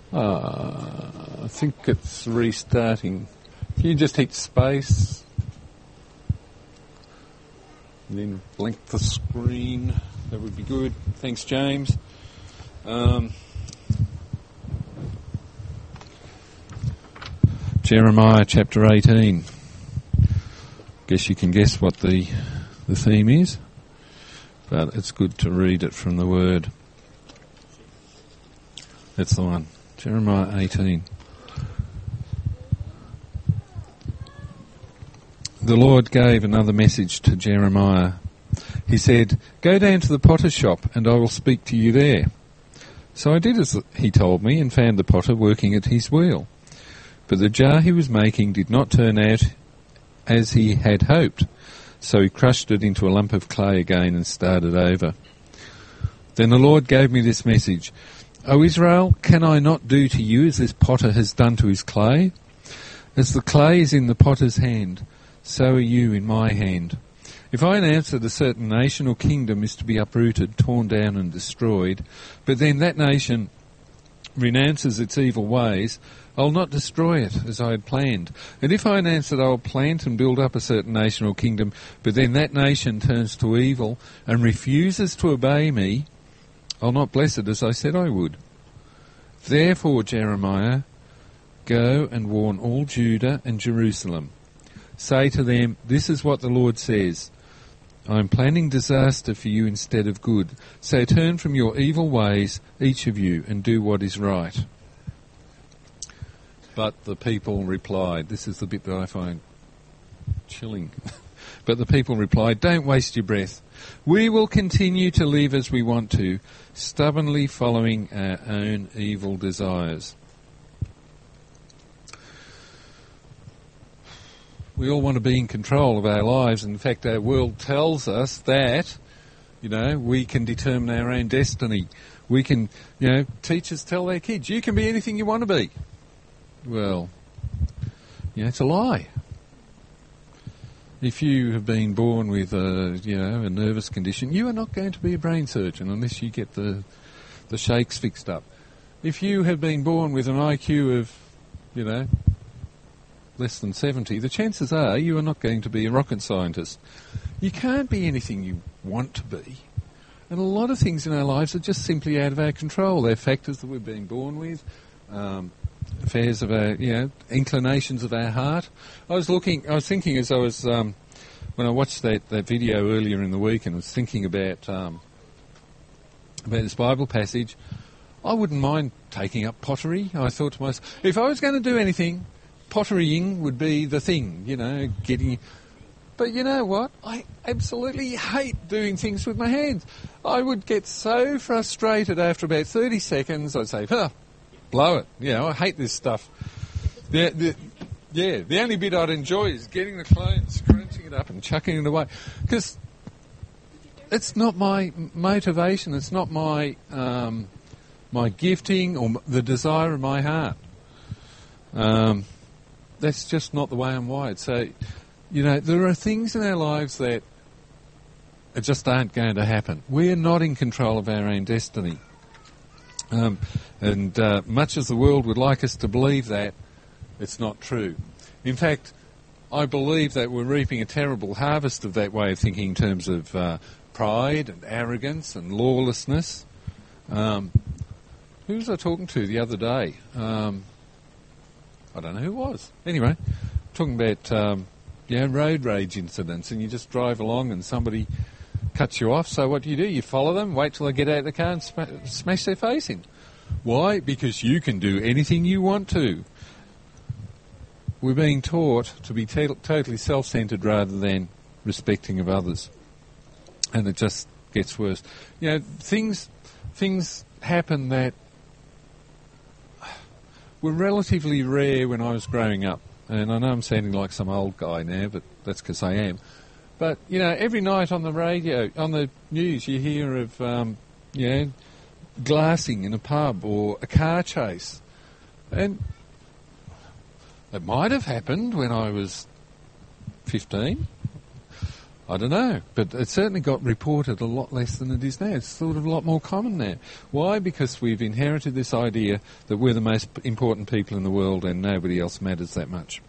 I think it's restarting. Can you just hit space? And then blink the screen. That would be good. Thanks, James. Jeremiah chapter 18. Guess you can guess what the theme is, but it's good to read it from the Word. That's the one. Jeremiah 18. The Lord gave another message to Jeremiah. He said, "Go down to the potter's shop and I will speak to you there." So I did as he told me and found the potter working at his wheel. But the jar he was making did not turn out as he had hoped, so he crushed it into a lump of clay again and started over. Then the Lord gave me this message: "O Israel, can I not do to you as this potter has done to his clay? As the clay is in the potter's hand, so are you in my hand. If I announce that a certain nation or kingdom is to be uprooted, torn down and destroyed, but then that nation renounces its evil ways, I'll not destroy it as I had planned. And if I announce that I'll plant and build up a certain nation or kingdom, but then that nation turns to evil and refuses to obey me, I'll not bless it as I said I would. Therefore, Jeremiah, go and warn all Judah and Jerusalem. Say to them, this is what the Lord says. I am planning disaster for you instead of good. So turn from your evil ways, each of you, and do what is right." But the people replied, this is the bit that I find chilling. But the people replied, "Don't waste your breath. We will continue to live as we want to, stubbornly following our own evil desires." We all want to be in control of our lives. In fact, our world tells us that, we can determine our own destiny. We can, teachers tell their kids, you can be anything you want to be. Well, it's a lie. If you have been born with a nervous condition, you are not going to be a brain surgeon unless you get the shakes fixed up. If you have been born with an IQ of, less than 70, the chances are you are not going to be a rocket scientist. You can't be anything you want to be. And a lot of things in our lives are just simply out of our control. They're factors that we've been born with, affairs of our, inclinations of our heart. I was thinking as I was, when I watched that video earlier in the week and was thinking about this Bible passage, I wouldn't mind taking up pottery. I thought to myself, if I was going to do anything, potterying would be the thing, getting... But you know what? I absolutely hate doing things with my hands. I would get so frustrated after about 30 seconds, I'd say, blow it. I hate this stuff. The only bit I'd enjoy is getting the clay and scrunching it up and chucking it away. Because it's not my motivation, it's not my my gifting or the desire of my heart. That's just not the way I'm wired. So, there are things in our lives that just aren't going to happen. We're not in control of our own destiny. And much as the world would like us to believe that, it's not true. In fact, I believe that we're reaping a terrible harvest of that way of thinking in terms of pride and arrogance and lawlessness. Who was I talking to the other day? I don't know who it was. Anyway, talking about road rage incidents, and you just drive along and somebody cuts you off. So what do? You follow them, wait till they get out of the car and smash their face in. Why? Because you can do anything you want to. We're being taught to be totally self-centred rather than respecting of others. And it just gets worse. Things happen that were relatively rare when I was growing up. And I know I'm sounding like some old guy now, but that's because I am. But, every night on the radio, on the news, you hear of, glassing in a pub or a car chase. And it might have happened when I was 15. I don't know, but it certainly got reported a lot less than it is now. It's sort of a lot more common now. Why? Because we've inherited this idea that we're the most important people in the world and nobody else matters that much.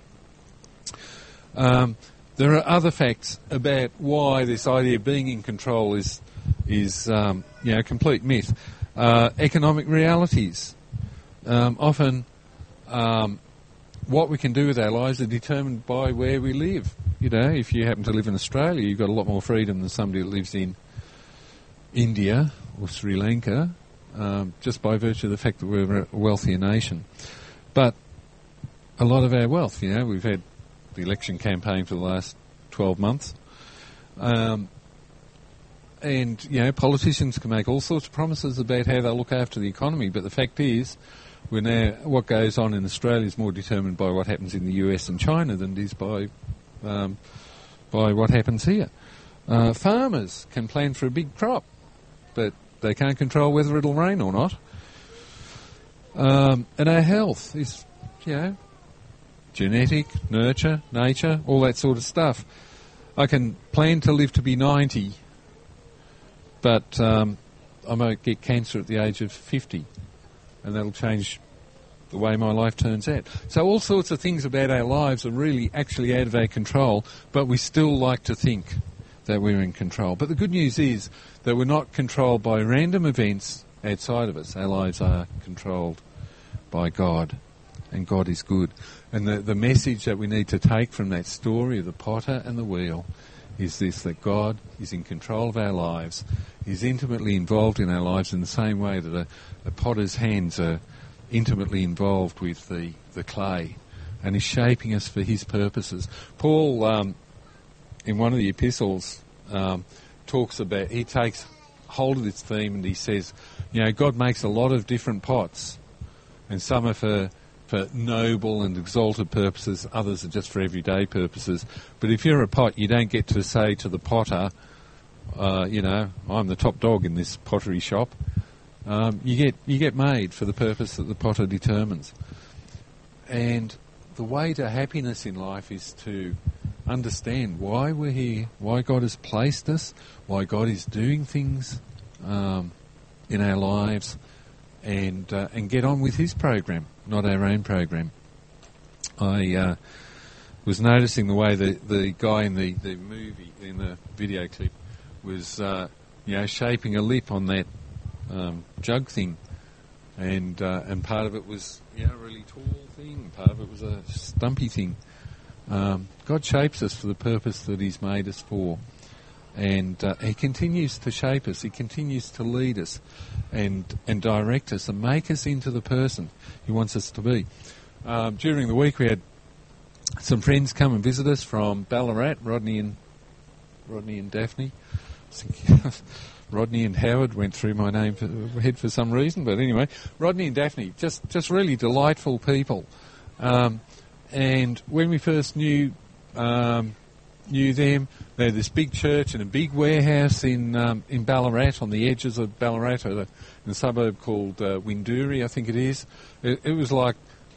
There are other facts about why this idea of being in control is a complete myth. Economic realities. Often what we can do with our lives are determined by where we live. You know, if you happen to live in Australia, you've got a lot more freedom than somebody that lives in India or Sri Lanka, just by virtue of the fact that we're a wealthier nation. But a lot of our wealth, you know, we've had the election campaign for the last 12 months, and, you know, politicians can make all sorts of promises about how they'll look after the economy, but the fact is, what goes on in Australia is more determined by what happens in the US and China than it is by what happens here. Farmers can plan for a big crop, but they can't control whether it'll rain or not. And our health is, you know, genetic, nurture, nature, all that sort of stuff. I can plan to live to be 90, but I might get cancer at the age of 50, and that'll change the way my life turns out. So all sorts of things about our lives are really actually out of our control, but we still like to think that we're in control. But the good news is that we're not controlled by random events outside of us. Our lives are controlled by God, and God is good. And the message that we need to take from that story of the potter and the wheel is this, that God is in control of our lives. He's intimately involved in our lives in the same way that a potter's hands are intimately involved with the clay, and is shaping us for his purposes. Paul, in one of the epistles, he takes hold of this theme and he says, you know, God makes a lot of different pots, and some are for noble and exalted purposes, others are just for everyday purposes. But if you're a pot, you don't get to say to the potter, you know, I'm the top dog in this pottery shop. You get made for the purpose that the potter determines. And the way to happiness in life is to understand why we're here, why God has placed us, why God is doing things in our lives, and get on with his program, not our own program. I was noticing the way the guy in the movie, in the video clip, was shaping a lip on that jug thing, and part of it was a really tall thing, part of it was a stumpy thing. God shapes us for the purpose that he's made us for, and he continues to shape us, he continues to lead us and direct us and make us into the person he wants us to be. During the week we had some friends come and visit us from Ballarat, Rodney and Daphne. Rodney and Howard went through my head for some reason, but anyway, Rodney and Daphne, just really delightful people. And when we first knew them, they had this big church and a big warehouse in Ballarat, on the edges of Ballarat, in a suburb called Winduri, I think it is. It was like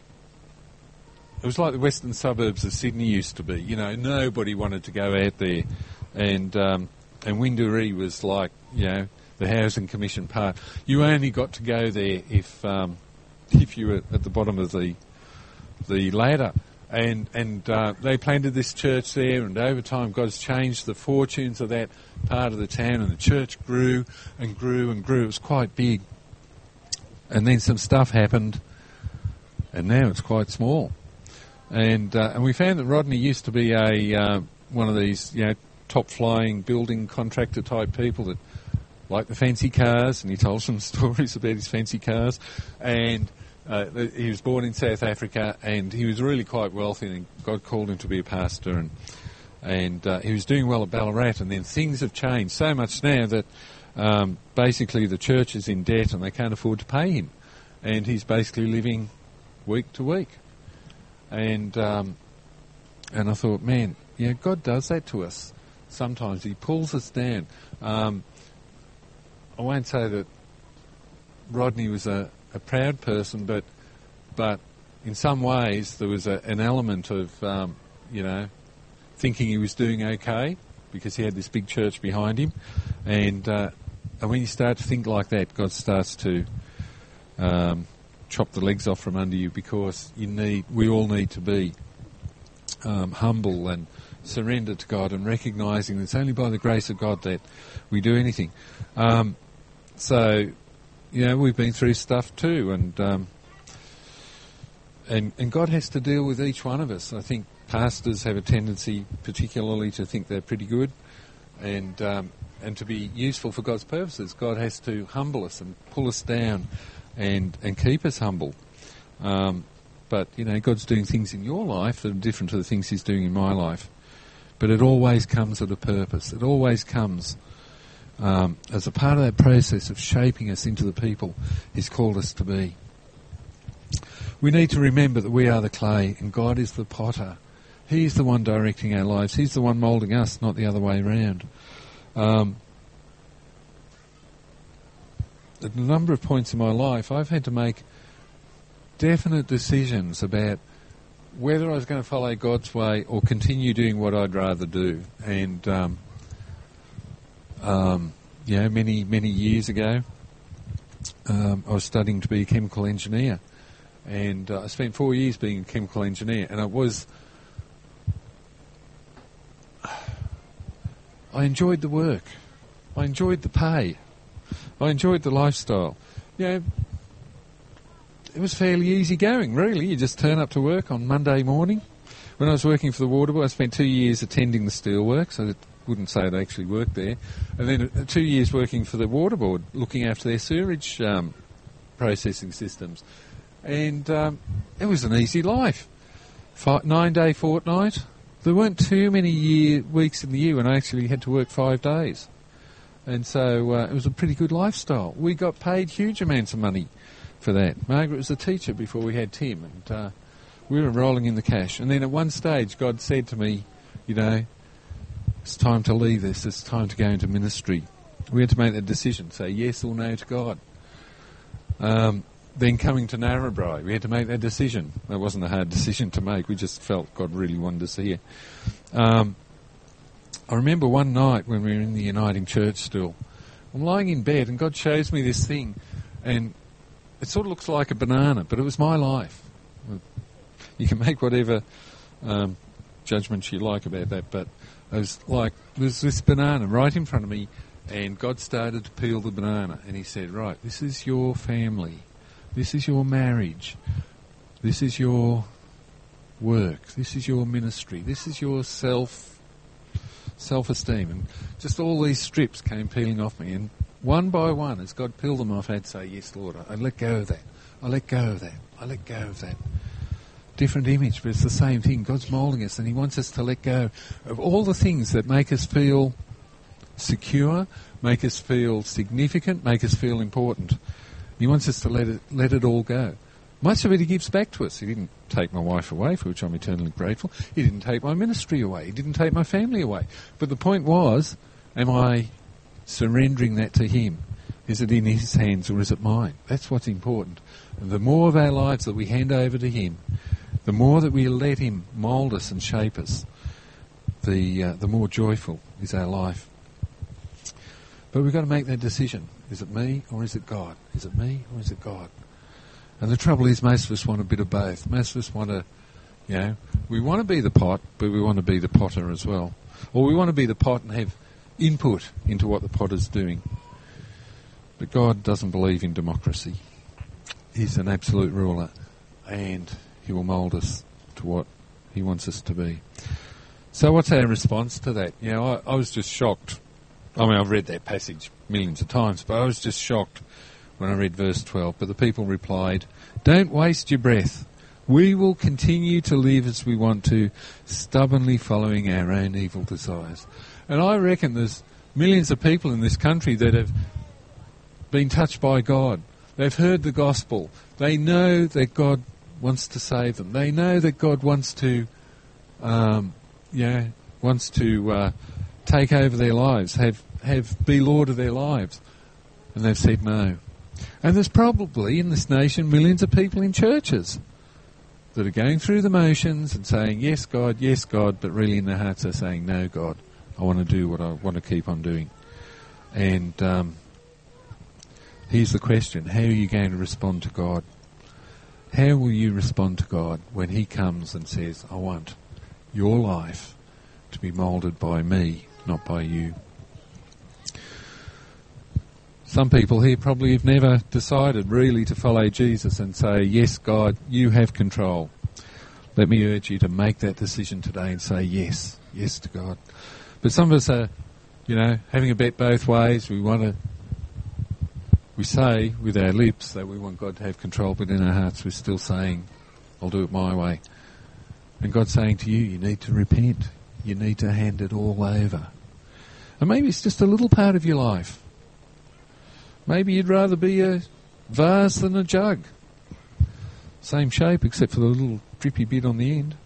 the western suburbs of Sydney used to be. You know, nobody wanted to go out there, and Winduri was like, you know, the Housing Commission part. You only got to go there if you were at the bottom of the ladder. And they planted this church there, and over time God's changed the fortunes of that part of the town, and the church grew and grew and grew. It was quite big. And then some stuff happened, and now it's quite small. And we found that Rodney used to be one of these, you know, top-flying building contractor type people that liked the fancy cars, and he told some stories about his fancy cars. And he was born in South Africa, and he was really quite wealthy, and God called him to be a pastor, and he was doing well at Ballarat. And then things have changed so much now that basically the church is in debt and they can't afford to pay him, and he's basically living week to week. And I thought, man, yeah, God does that to us. Sometimes he pulls us down. I won't say that Rodney was a proud person, but in some ways there was an element of, thinking he was doing okay, because he had this big church behind him. And when you start to think like that, God starts to chop the legs off from under you, because we all need to be humble and surrender to God, and recognising that it's only by the grace of God that we do anything. So, we've been through stuff too, and God has to deal with each one of us. I think pastors have a tendency, particularly, to think they're pretty good, and to be useful for God's purposes. God has to humble us and pull us down, and keep us humble. But God's doing things in your life that are different to the things He's doing in my life. But it always comes with a purpose. It always comes as a part of that process of shaping us into the people He's called us to be. We need to remember that we are the clay and God is the potter. He's the one directing our lives. He's the one moulding us, not the other way around. At a number of points in my life, I've had to make definite decisions about whether I was going to follow God's way or continue doing what I'd rather do. And, many years ago, I was studying to be a chemical engineer. And I spent 4 years being a chemical engineer. And I enjoyed the work. I enjoyed the pay. I enjoyed the lifestyle. It was fairly easy going, really. You just turn up to work on Monday morning. When I was working for the Water Board, I spent 2 years attending the steelworks. I wouldn't say I'd actually worked there. And then 2 years working for the Water Board, looking after their sewerage processing systems. And it was an easy life. 9-day fortnight. There weren't too many weeks in the year when I actually had to work 5 days. And so it was a pretty good lifestyle. We got paid huge amounts of money for that. Margaret was a teacher before we had Tim, and we were rolling in the cash. And then at one stage, God said to me, it's time to leave this. It's time to go into ministry. We had to make that decision, say yes or no to God. Then coming to Narrabri, we had to make that decision. That wasn't a hard decision to make. We just felt God really wanted us here. I remember one night when we were in the Uniting Church still, I'm lying in bed and God shows me this thing, and it sort of looks like a banana, but it was my life. You can make whatever judgments you like about that, but it was like, there's this banana right in front of me, and God started to peel the banana, and He said, right, this is your family, this is your marriage, this is your work, this is your ministry, this is your self-esteem, and just all these strips came peeling off me, and one by one, as God peeled them off, I'd say, yes, Lord, I let go of that, I let go of that, I let go of that. Different image, but it's the same thing. God's moulding us, and He wants us to let go of all the things that make us feel secure, make us feel significant, make us feel important. He wants us to let it all go. Much of it He gives back to us. He didn't take my wife away, for which I'm eternally grateful. He didn't take my ministry away. He didn't take my family away. But the point was, am I surrendering that to Him? Is it in His hands or is it mine? That's what's important. And the more of our lives that we hand over to Him, the more that we let Him mould us and shape us, the more joyful is our life. But we've got to make that decision. Is it me or is it God? Is it me or is it God? And the trouble is, most of us want a bit of both. Most of us want to, we want to be the pot, but we want to be the potter as well. Or we want to be the pot and have input into what the potter's doing. But God doesn't believe in democracy. He's an absolute ruler, and He will mould us to what He wants us to be. So what's our response to that? I was just shocked. I mean, I've read that passage millions of times, but I was just shocked when I read verse 12. But the people replied, "Don't waste your breath. We will continue to live as we want to, stubbornly following our own evil desires." And I reckon there's millions of people in this country that have been touched by God. They've heard the gospel. They know that God wants to save them. They know that God wants to, take over their lives, be Lord of their lives. And they've said no. And there's probably in this nation millions of people in churches that are going through the motions and saying, yes, God, but really in their hearts are saying, no, God, I want to do what I want to keep on doing. And here's the question. How are you going to respond to God? How will you respond to God when he comes and says, I want your life to be moulded by me, not by you? Some people here probably have never decided really to follow Jesus and say, yes, God, you have control. Let me urge you to make that decision today and say yes, yes to God. But some of us are, having a bet both ways. We say with our lips that we want God to have control, but in our hearts we're still saying, I'll do it my way. And God's saying to you, you need to repent. You need to hand it all over. And maybe it's just a little part of your life. Maybe you'd rather be a vase than a jug. Same shape except for the little drippy bit on the end.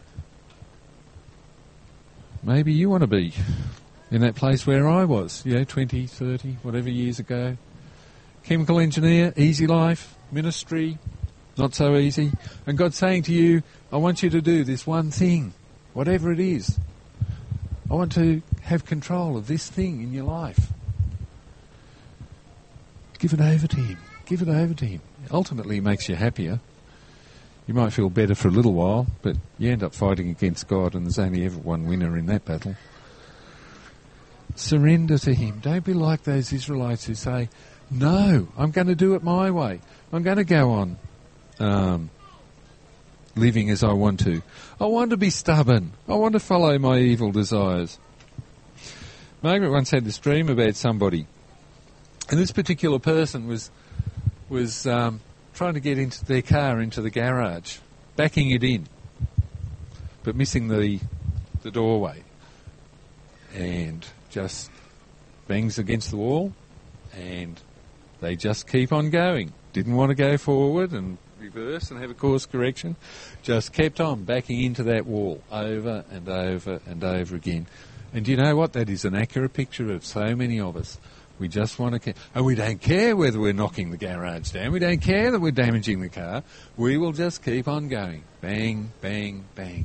Maybe you want to be in that place where I was, 20, 30, whatever years ago. Chemical engineer, easy life, ministry, not so easy. And God's saying to you, I want you to do this one thing, whatever it is. I want to have control of this thing in your life. Give it over to him. Give it over to him. Ultimately, it makes you happier. You might feel better for a little while, but you end up fighting against God, and there's only ever one winner in that battle. Surrender to him. Don't be like those Israelites who say, no, I'm going to do it my way. I'm going to go on living as I want to. I want to be stubborn. I want to follow my evil desires. Margaret once had this dream about somebody. And this particular person was trying to get into their car into the garage, backing it in, but missing the doorway, and just bangs against the wall, and they just keep on going. Didn't want to go forward and reverse and have a course correction, just kept on backing into that wall over and over and over again. And you know what? That is an accurate picture of so many of us. We just want to, and we don't care whether we're knocking the garage down. We don't care that we're damaging the car. We will just keep on going. Bang, bang, bang.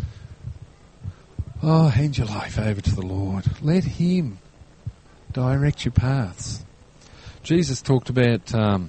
Oh, hand your life over to the Lord. Let him direct your paths. Jesus talked about,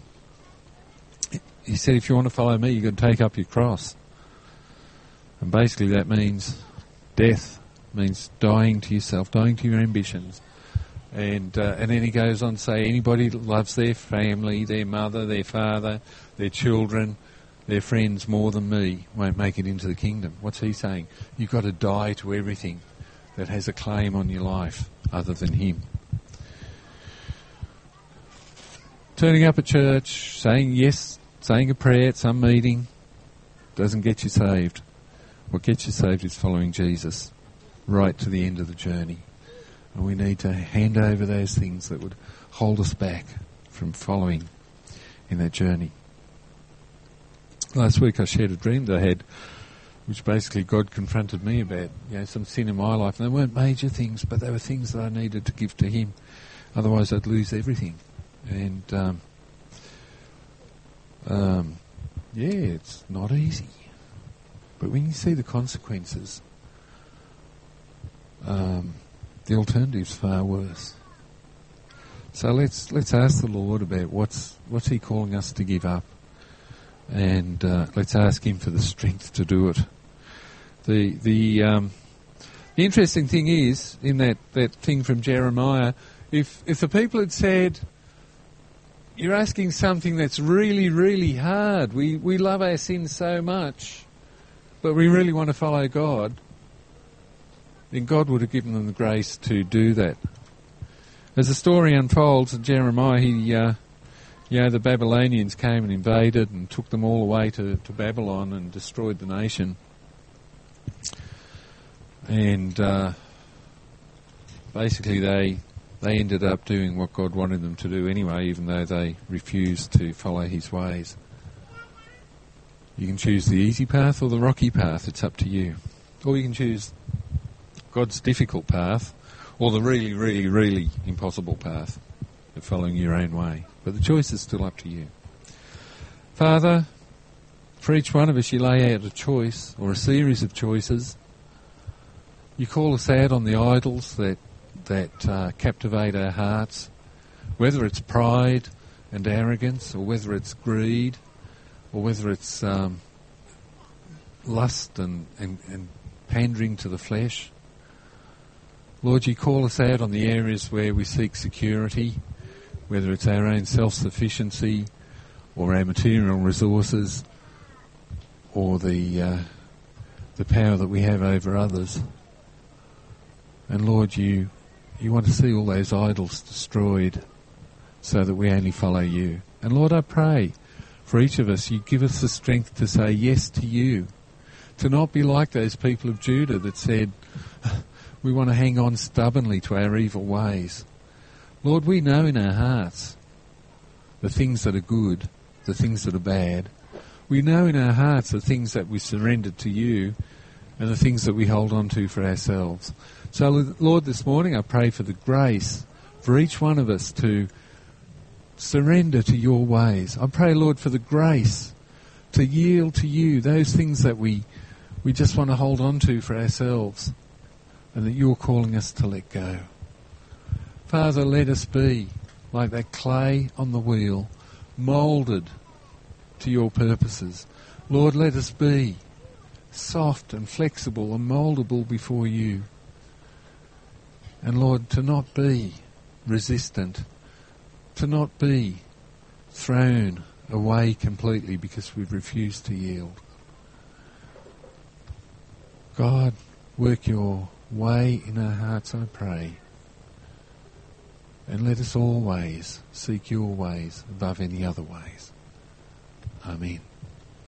he said, if you want to follow me, you've got to take up your cross. And basically that means death, means dying to yourself, dying to your ambitions. And then he goes on to say, anybody that loves their family, their mother, their father, their children, their friends more than me won't make it into the kingdom. What's he saying? You've got to die to everything that has a claim on your life other than him. Turning up at church, saying yes, saying a prayer at some meeting, doesn't get you saved. What gets you saved is following Jesus right to the end of the journey. And we need to hand over those things that would hold us back from following in that journey. Last week I shared a dream that I had, which basically God confronted me about, some sin in my life. And they weren't major things, but they were things that I needed to give to him. Otherwise I'd lose everything. And, it's not easy. But when you see the consequences, the alternative's far worse. So let's ask the Lord about what's he calling us to give up, and let's ask him for the strength to do it. The interesting thing is, in that thing from Jeremiah, if the people had said, you're asking something that's really, really hard, we love our sin so much, but we really want to follow God, then God would have given them the grace to do that. As the story unfolds in Jeremiah, the Babylonians came and invaded and took them all away to Babylon and destroyed the nation. And basically they ended up doing what God wanted them to do anyway, even though they refused to follow his ways. You can choose the easy path or the rocky path, it's up to you. Or you can choose God's difficult path, or the really, really, really impossible path of following your own way. But the choice is still up to you. Father, for each one of us you lay out a choice, or a series of choices. You call us out on the idols that captivate our hearts, whether it's pride and arrogance, or whether it's greed, or whether it's lust and pandering to the flesh. Lord, you call us out on the areas where we seek security, whether it's our own self-sufficiency or our material resources or the power that we have over others. And Lord, you want to see all those idols destroyed so that we only follow you. And Lord, I pray for each of us, you give us the strength to say yes to you, to not be like those people of Judah that said, we want to hang on stubbornly to our evil ways. Lord, we know in our hearts the things that are good, the things that are bad. We know in our hearts the things that we surrendered to you and the things that we hold on to for ourselves. So, Lord, this morning I pray for the grace for each one of us to surrender to your ways. I pray, Lord, for the grace to yield to you those things that we just want to hold on to for ourselves and that you're calling us to let go. Father, let us be like that clay on the wheel, moulded to your purposes. Lord, let us be soft and flexible and mouldable before you. And Lord, to not be resistant, to not be thrown away completely because we've refused to yield. God, work your way in our hearts, I pray. And let us always seek your ways above any other ways. Amen.